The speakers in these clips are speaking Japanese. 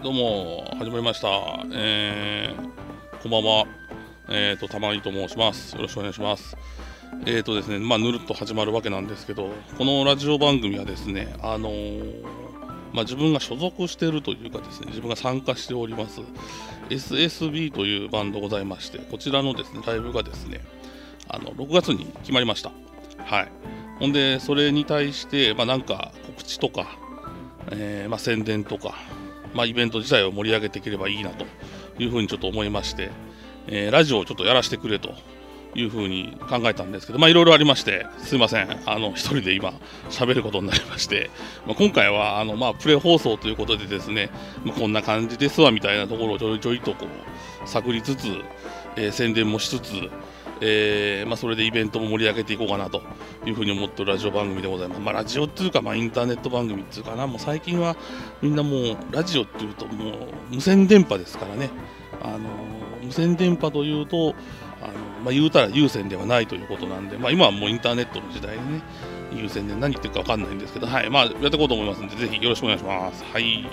どうも始まりました。こんばんは。玉井と申します。よろしくお願いします。ですね、ぬるっと始まるわけなんですけど、このラジオ番組はですね、自分が所属しているというかですね、自分が参加しております SSB というバンドございまして、こちらのですねライブがですね、6月に決まりました。はい。ほんでそれに対して、なんか告知とか、宣伝とか、イベント自体を盛り上げていければいいなというふうにちょっと思いまして、ラジオをちょっとやらせてくれというふうに考えたんですけど、いろいろありまして、すいません、一人で今喋ることになりまして、今回はプレ放送ということでですね、こんな感じですわみたいなところをちょいちょいとこう探りつつ、宣伝もしつつ、それでイベントも盛り上げていこうかなというふうに思っているラジオ番組でございます。ラジオっていうか、インターネット番組っていうかな、もう最近はみんなもうラジオっていうともう無線電波ですからね。無線電波というと言うたら有線ではないということなんで、今はもうインターネットの時代でね、有線で何言ってるか分かんないんですけど、はい、やっていこうと思いますので、ぜひよろしくお願いします。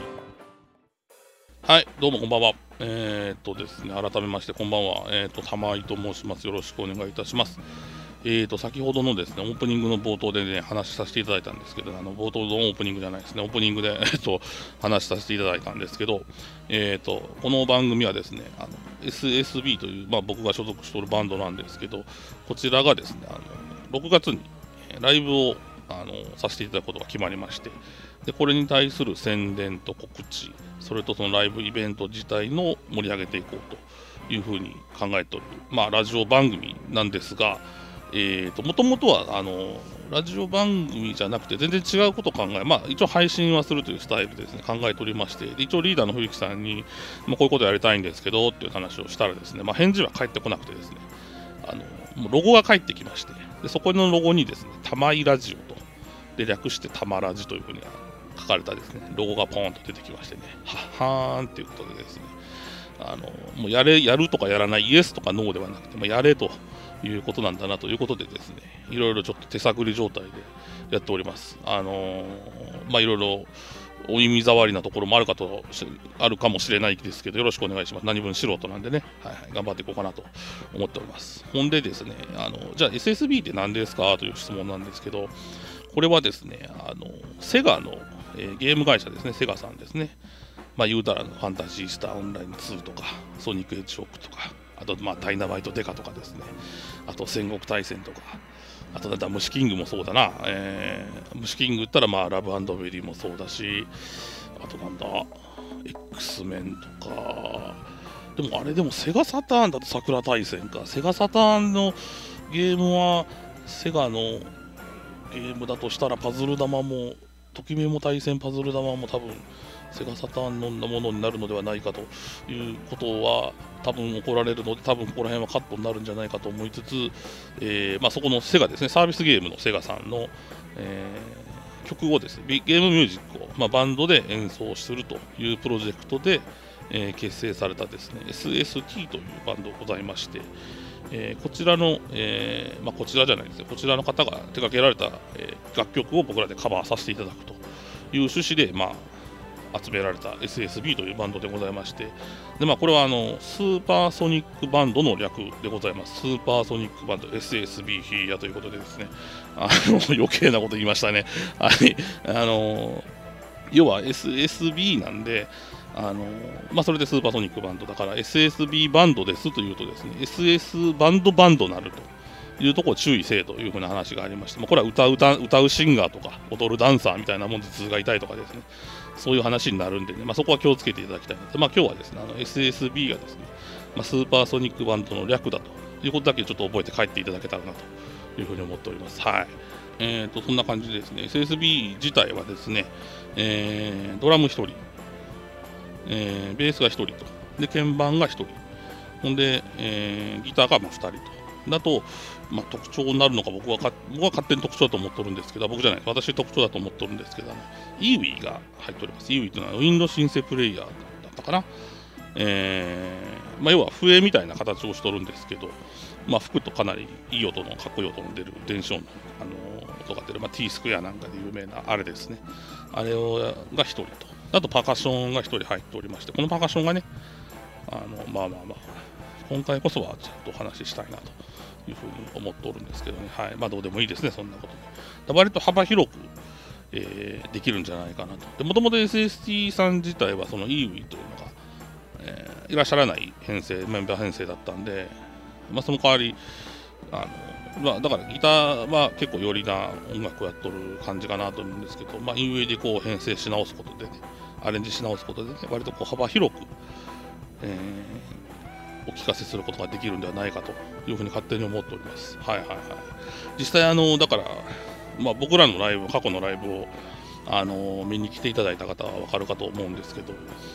はい、どうもこんばんは。ですね、改めましてこんばんは。玉井と申します。よろしくお願いいたします。先ほどのですね、オープニングの冒頭でね、話させていただいたんですけど、冒頭のオープニングじゃないですね、オープニングで、話させていただいたんですけど、この番組はですね、SSB という、僕が所属しているバンドなんですけど、こちらがですね、6月にライブをさせていただくことが決まりまして、でこれに対する宣伝と告知、それとそのライブイベント自体の盛り上げていこうというふうに考えておる、ラジオ番組なんですが、もともとはラジオ番組じゃなくて全然違うことを考え、一応配信はするというスタイルでですね考えておりまして、で一応リーダーの冬木さんに、こういうことやりたいんですけどっていう話をしたらですね、返事は返ってこなくてですね、もうロゴが返ってきまして、でそこのロゴにですね、玉井ラジオとで略して玉ラジというふうに書かれたですねロゴがポーンと出てきましてね、はーんということでですね、もうやるとかやらない、イエスとかノーではなくて、やれということなんだなということでですね、いろいろちょっと手探り状態でやっております。いろいろお耳障りなところもあるかもしれないですけど、よろしくお願いします。何分素人なんでね、頑張っていこうかなと思っております。ほんでですね、じゃあ SSB って何ですかという質問なんですけど、これはですね、セガの、ゲーム会社ですね、セガさんですね。言うたらファンタジースターオンライン2とか、ソニックエッジホックとか、あとダイナマイトデカとかですね、あと戦国大戦とか、あと虫キングもそうだな、虫キング言ったらラブ&ベリーもそうだし、あとX メンとか、でもセガサターンだと桜大戦か、セガサターンのゲームはセガのゲームだとしたらパズル玉も、ときめも対戦パズル玉も多分セガサターンのものになるのではないかということは多分怒られるので、多分ここら辺はカットになるんじゃないかと思いつつ、そこのセガですね、サービスゲームのセガさんの、曲をですね、ゲームミュージックを、バンドで演奏するというプロジェクトで、結成されたですね SST というバンドございまして、こちらの、こちらじゃないですね、こちらの方が手掛けられた、楽曲を僕らでカバーさせていただくという趣旨で、集められた SSB というバンドでございまして、で、これはスーパーソニックバンドの略でございます。スーパーソニックバンド SSB ヒーヤということでですね、余計なこと言いましたね。要は SSB なんで、それでスーパーソニックバンドだから SSB バンドですというとですね、SS バンドなるというところを注意せえというふうな話がありまして、これは歌うシンガーとか踊るダンサーみたいなもんで頭が痛いとかですね、そういう話になるんでね、そこは気をつけていただきたいので、今日はですね、SSB がですね、スーパーソニックバンドの略だということだけちょっと覚えて帰っていただけたらなというふうに思っております。はい。そんな感じでですね、SSB 自体はですね、ドラム1人、ベースが1人と、で鍵盤が1人、ほんで、ギターが2人と、だと、特徴になるのか僕は勝手に特徴だと思ってるんですけど、僕じゃないです、私特徴だと思ってるんですけど、イーウィーが入っております。イーウィーというのはウィンドシンセプレイヤーだったかな。要は笛みたいな形をしとるんですけど、吹くとかなりいい音のかっこいい音の出る電子音の、音が出る、T スクエアなんかで有名なあれですね、あれが1人と。 あとパーカッションが1人入っておりまして、このパーカッションがね、今回こそはちょっとお話ししたいなというふうに思っておるんですけどね、はい、どうでもいいですね、そんなことで。割と幅広く、できるんじゃないかなと。もともと SST さん自体は、その EWI というのが、いらっしゃらないメンバー編成だったんで、その代わり、だからギターは結構よりな音楽をやっとる感じかなと思うんですけど、EWI でこう編成し直すことでね、アレンジし直すことでね、割とこう幅広く、お聞かせすることができるんではないかというふうに勝手に思っております。実際だから、僕らのライブ、過去のライブを見に来ていただいた方は分かるかと思うんですけど、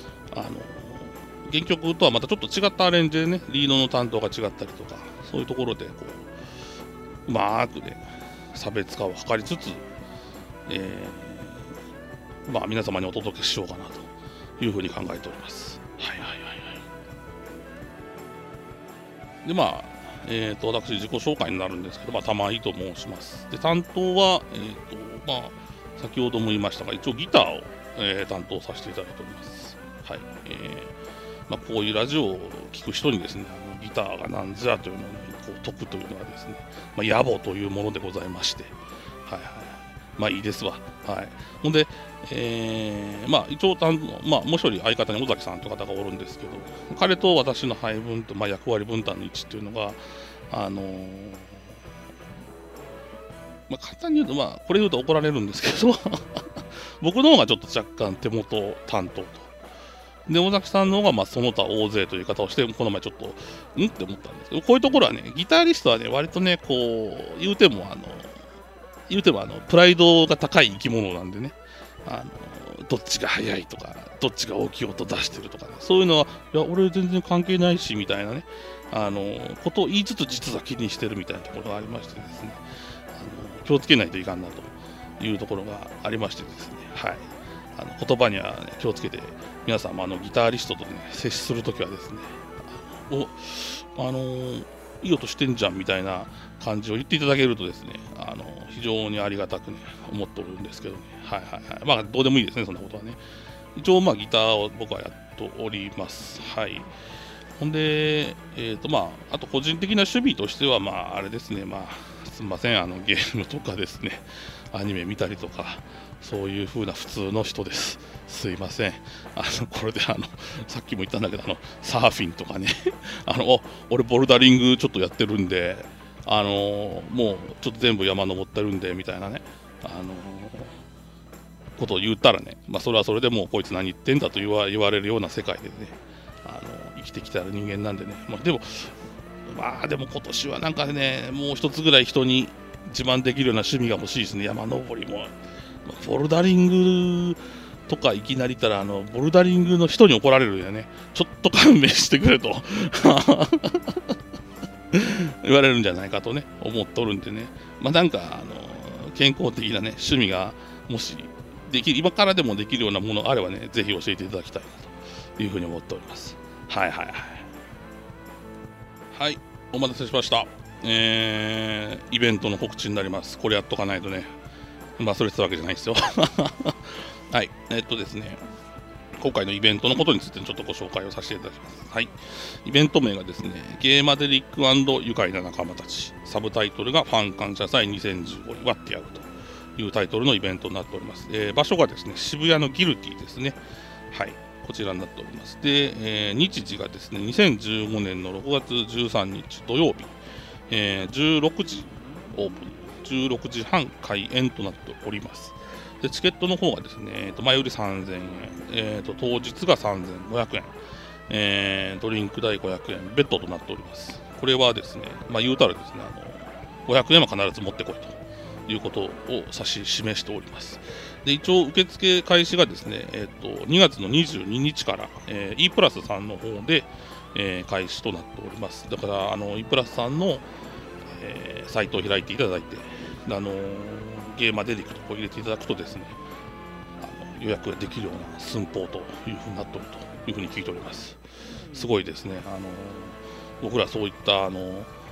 原曲とはまたちょっと違ったアレンジでね、リードの担当が違ったりとか、そういうところでこううまくね差別化を図りつつ、皆様にお届けしようかなというふうに考えております。で私自己紹介になるんですけど、玉井と申します。で担当は、先ほども言いましたが、一応ギターを、担当させていただいております。こういうラジオを聞く人にですね、ギターが何ぞやというのを、こう解くというのはですね、野暮というものでございまして、いいですわ。ほんで、一応もう一人相方に尾崎さんという方がおるんですけど、彼と私の配分と、役割分担の位置っていうのが、簡単に言うと、これ言うと怒られるんですけど僕の方がちょっと若干手元担当と。で、尾崎さんの方がその他大勢という言い方をして、この前ちょっと、って思ったんですけど、こういうところはね、ギタリストはね、割とね、こう、言うてもプライドが高い生き物なんでね、どっちが速いとか、どっちが大きい音出してるとかね、そういうのは、いや、俺全然関係ないし、みたいなね、ことを言いつつ実は気にしてるみたいなところがありましてですね、気をつけないといかんなというところがありましてですね、言葉には、気をつけて、皆さんもギタリストとね、接するときはですね、いい音してんじゃんみたいな感じを言っていただけるとですね、非常にありがたくね、思っておるんですけどね、どうでもいいですね、そんなことはね。一応、ギターを僕はやっております。ほんで、あと個人的な趣味としては、あれですね、すみません、ゲームとかですね、アニメ見たりとか、そういう風な普通の人です。すいません。これでさっきも言ったんだけど、サーフィンとかね、俺ボルダリングちょっとやってるんで、もうちょっと全部山登ってるんで、みたいなね、ことを言ったらね、それはそれでもうこいつ何言ってんだと言われるような世界でね、生きてきた人間なんでね、でも今年はなんかね、もう一つぐらい人に自慢できるような趣味が欲しいですね。山登りも、ボルダリングとかいきなり言ったらボルダリングの人に怒られるよね。ちょっと勘弁してくれと言われるんじゃないかとね思っておるんでね、なんか健康的なね趣味がもし今からでもできるようなものがあればね、ぜひ教えていただきたいなというふうに思っております。お待たせしました。イベントの告知になります。これやっとかないとね、それてたわけじゃないですよ。ですね、今回のイベントのことについてちょっとご紹介をさせていただきます。イベント名がですね、ゲーマデリック&愉快な仲間たち、サブタイトルがファン感謝祭2015祝ってやるというタイトルのイベントになっております。場所がですね、渋谷のギルティですね。こちらになっております。で、日時がですね、2015年の6月13日土曜日、16時オープン、16時半開演となっております。でチケットの方がですね、前売り3000円、当日が3500円、ドリンク代500円、ベッドとなっております。これはですね、言うたらですね、500円は必ず持ってこいということを指し示しております。で一応、受付開始がですね、2月の22日から、E プラスさんの方で、開始となっております。だから、E プラスさんの、サイトを開いていただいて、ゲーマデリクトを入れていただくとですね、予約ができるような寸法というふうになっておるというふうに聞いております。すごいですね。僕らそういった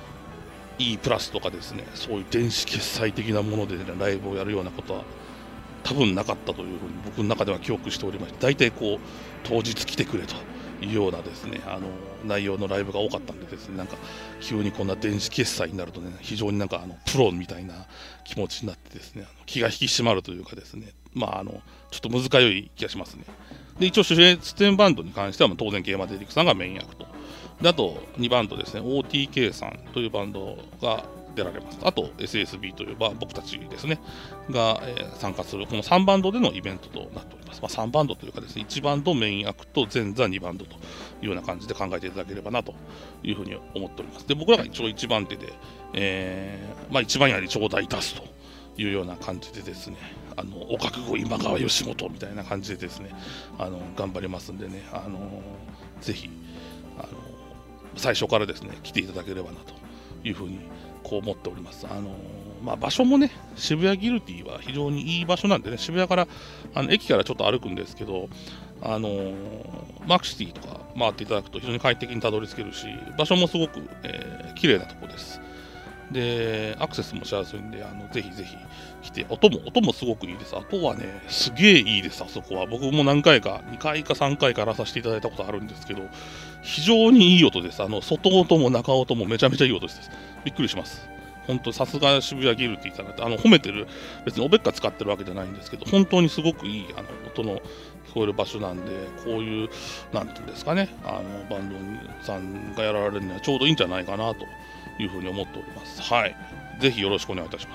E プラスとかですね、そういう電子決済的なもので、ね、ライブをやるようなことは多分なかったというふうに僕の中では記憶しておりまして、大体こう当日来てくれというようなですね内容のライブが多かったんでですね、なんか急にこんな電子決済になるとね、非常になんかプロみたいな気持ちになってですね、気が引き締まるというかですね、ちょっと難しい気がしますね。で一応出演バンドに関しては当然ゲーマーデリックさんがメイン役と、であと2バンドですね、 OTK さんというバンドが出られます。あと SSB という僕たちですねが、参加するこの3バンドでのイベントとなっております。3バンドというかですね、1バンドメイン役と前座2バンドというような感じで考えていただければなというふうに思っております。で僕らが一応1番手で、1番やり頂戴いたすというような感じでですね、お覚悟今川義元みたいな感じでですね頑張りますんでね、ぜひ最初からですね来ていただければなというふうにこう思っております。場所もね、渋谷ギルティは非常にいい場所なんでね、渋谷から駅からちょっと歩くんですけど、マークシティとか回っていただくと非常に快適にたどり着けるし、場所もすごく、綺麗なところです。でアクセスもしやすいんでぜひぜひ来て、音もすごくいいです。あとはねすげえいいです。あそこは僕も何回か2回か3回かやらさせていただいたことあるんですけど、非常にいい音です。外音も中音もめちゃめちゃいい音です。びっくりします。本当さすが渋谷ギルティさんだって褒めてる、別におべっか使ってるわけじゃないんですけど、本当にすごくいい音の聞こえる場所なんで、こういうなんていうんですかね、バンドさんがやられるにはちょうどいいんじゃないかなというふうに思っております。はい、ぜひよろしくお願いいたします。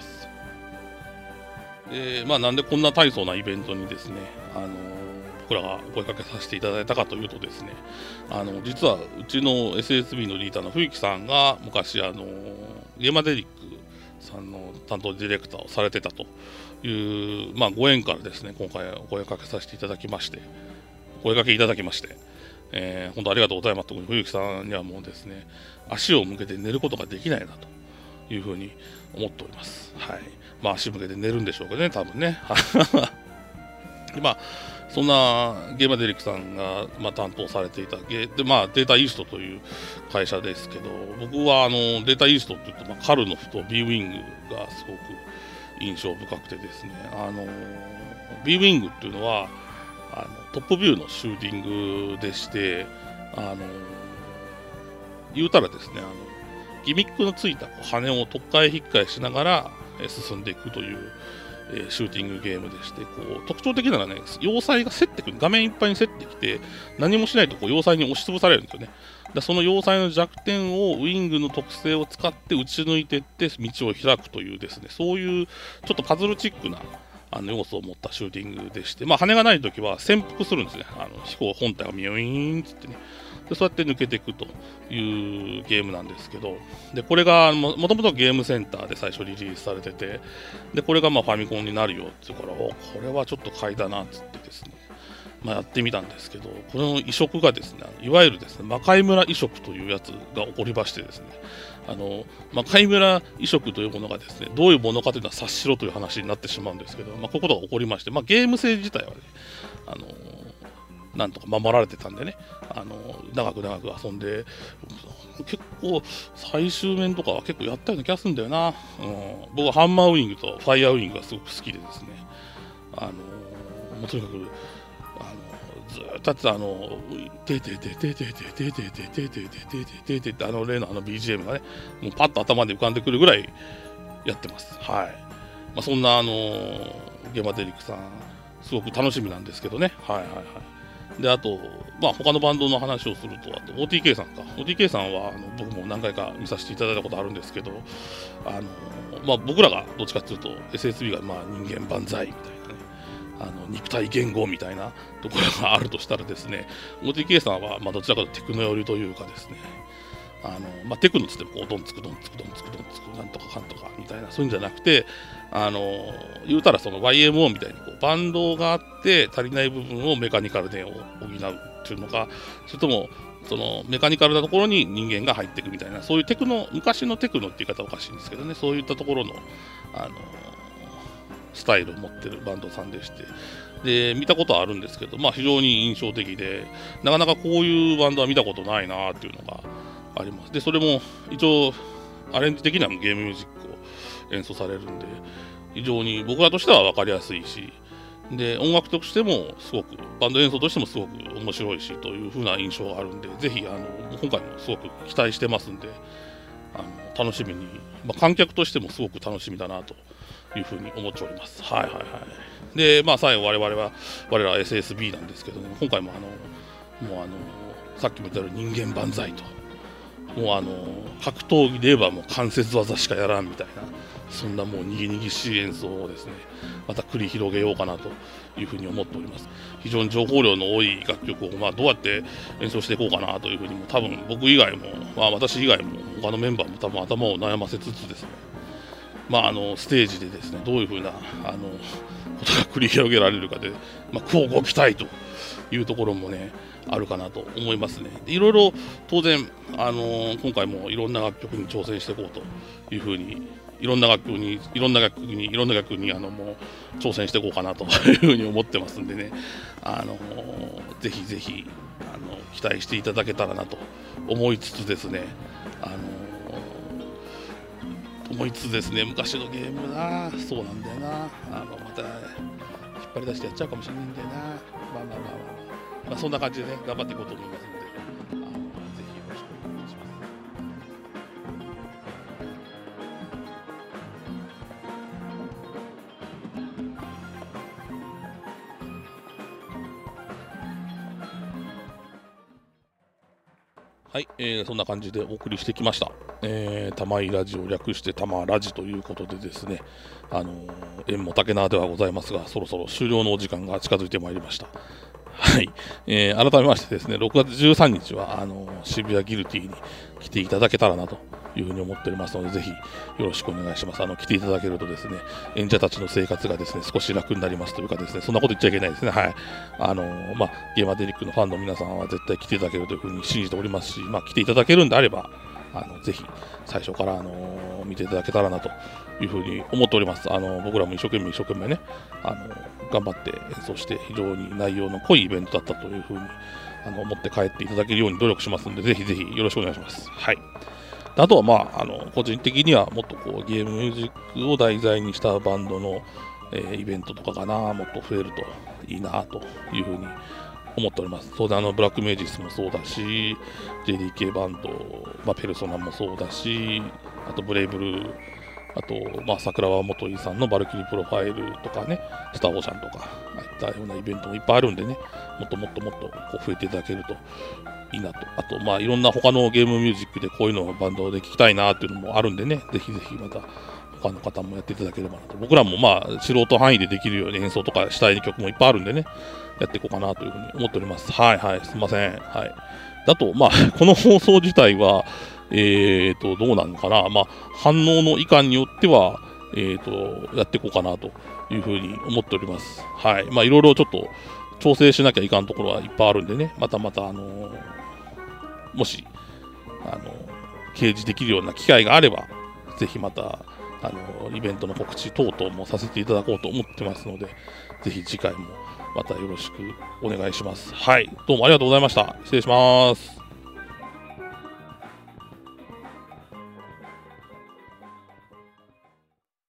なんでこんな大層なイベントにですね僕らが声かけさせていただいたかというとですね、実はうちの SSB のリーダーの冬木さんが昔ゲーマデリックさんの担当ディレクターをされてたという、ご縁からですね今回お声かけさせていただきまして、本当ありがとうございます。特に冬木さんにはもうですね足を向けて寝ることができないなというふうに思っております。はい、足向けて寝るんでしょうけどね、多分ね。でそんなゲーマデリックさんが、担当されていたデータイーストという会社ですけど、僕はデータイーストって言うと、カルノフと B ウィングがすごく印象深くてですね、B ウィングっていうのはトップビューのシューティングでして、言うたらですねギミックのついた羽を特化へ引っかえしながら進んでいくというシューティングゲームでして、特徴的なのはね、要塞が競ってくる、画面いっぱいに競ってきて、何もしないと要塞に押しつぶされるんですよね。その要塞の弱点をウィングの特性を使って打ち抜いていって道を開くというですね、そういうちょっとパズルチックな要素を持ったシューティングでして、羽がないときは潜伏するんですね。飛行本体がミュイーンってってね。でそうやって抜けていくというゲームなんですけど、でこれがもともとゲームセンターで最初リリースされてて、でこれがファミコンになるよって言うから、これはちょっと買いだなっつってですね、やってみたんですけど、この移植がですね、いわゆるですね魔界村移植というやつが起こりましてですね、魔界村移植というものがですねどういうものかというのは察しろという話になってしまうんですけど、こういうことが起こりまして、ゲーム性自体はねなんとか守られてたんでね、長く遊んで、結構最終面とかは結構やったような気がするんだよな。僕はハンマーウィングとファイヤーウィングがすごく好きでですね、もうとにかくずっとやってたててててててててててててててって例のBGM がね、もうパッと頭で浮かんでくるぐらいやってます。はい。そんなゲーマデリックさんすごく楽しみなんですけどね。であと他のバンドの話をすると、あと OTK さんか。OTK さんは僕も何回か見させていただいたことあるんですけど、僕らがどっちかっていうと SSB が人間万歳みたいなね、肉体言語みたいなところがあるとしたらですね、OTK さんはどちらかというとテクノ寄りというかですね、テクノつってもドンつくなんとかかんとかみたいな、そういうんじゃなくて、言うたらその YMO みたいにバンドがあって足りない部分をメカニカルで補うっていうのか、それともそのメカニカルなところに人間が入っていくみたいな、そういうテクノ、昔のテクノって言い方はおかしいんですけどね、そういったところのスタイルを持ってるバンドさんでして、で見たことはあるんですけど、非常に印象的で、なかなかこういうバンドは見たことないなっていうのがあります。でそれも一応アレンジ的なゲームミュージックを演奏されるんで、非常に僕らとしては分かりやすいし、 で音楽としてもすごくバンド演奏としてもすごく面白いしという風な印象があるんで、ぜひ今回もすごく期待してますんで、楽しみに、観客としてもすごく楽しみだなという風に思っております。はいはいはい。で最後我ら SSB なんですけどね、今回ももうさっきも言ったように人間万歳と、もう格闘技で言えばもう関節技しかやらんみたいな、そんなもうにぎにぎしい演奏をですね、また繰り広げようかなというふうに思っております。非常に情報量の多い楽曲をどうやって演奏していこうかなというふうにも、多分僕以外も、私以外も他のメンバーも多分頭を悩ませつつですね、ステージでですね、どういうふうなことが繰り広げられるかで、乞うご期待というところもねあるかなと思いますね。いろいろ当然、今回もいろんな楽曲に挑戦していこうというふうに、いろんな楽曲にもう挑戦していこうかなというふうに思ってますんでね、ぜひぜひ期待していただけたらなと思いつつですね、昔のゲームな、そうなんだよな、また引っ張り出してやっちゃうかもしれないんだよな。そんな感じでね頑張っていこうと思いますので、ぜひよろしくお願いします。はい、そんな感じでお送りしてきました。玉井ラジオ、略して玉ラジということでですね、縁も竹縄ではございますが、そろそろ終了のお時間が近づいてまいりました。はい、改めましてですね、6月13日は渋谷ギルティに来ていただけたらなというふうに思っておりますので、ぜひよろしくお願いします。来ていただけるとですね、演者たちの生活がですね少し楽になりますというかですね、そんなこと言っちゃいけないですね。はい、ゲーマーデリックのファンの皆さんは絶対来ていただけるというふうに信じておりますし、来ていただけるんであればぜひ最初から見ていただけたらなというふうに思っております。僕らも一生懸命ね頑張って演奏して、非常に内容の濃いイベントだったというふうに思って帰っていただけるように努力しますので、ぜひぜひよろしくお願いします。はい。あとは個人的にはもっとゲームミュージックを題材にしたバンドの、イベントとかがもっと増えるといいなというふうに思っております。当然ブラックメイジスもそうだし、JDK バンド、ペルソナもそうだし、あとブレイブルー、あと桜庭元井さんのバルキリープロファイルとかね、スターオーシャンとか、ああいったようなイベントもいっぱいあるんでね、もっと増えていただけるといいなと。あといろんな他のゲームミュージックでこういうのをバンドで聴きたいなっていうのもあるんでね、ぜひぜひまた他の方もやっていただければなと。僕らも素人範囲でできるように演奏とかしたい曲もいっぱいあるんでね、やっていこうかなというふうに思っております。はいはい、すみません。はい。あとこの放送自体はどうなのかな、反応のいかんによってはやっていこうかなというふうに思っております。はい。いろいろちょっと調整しなきゃいかんところはいっぱいあるんでね、またもし掲示できるような機会があれば、ぜひまたイベントの告知等々もさせていただこうと思ってますので、ぜひ次回もまたよろしくお願いします。はい、どうもありがとうございました。失礼します。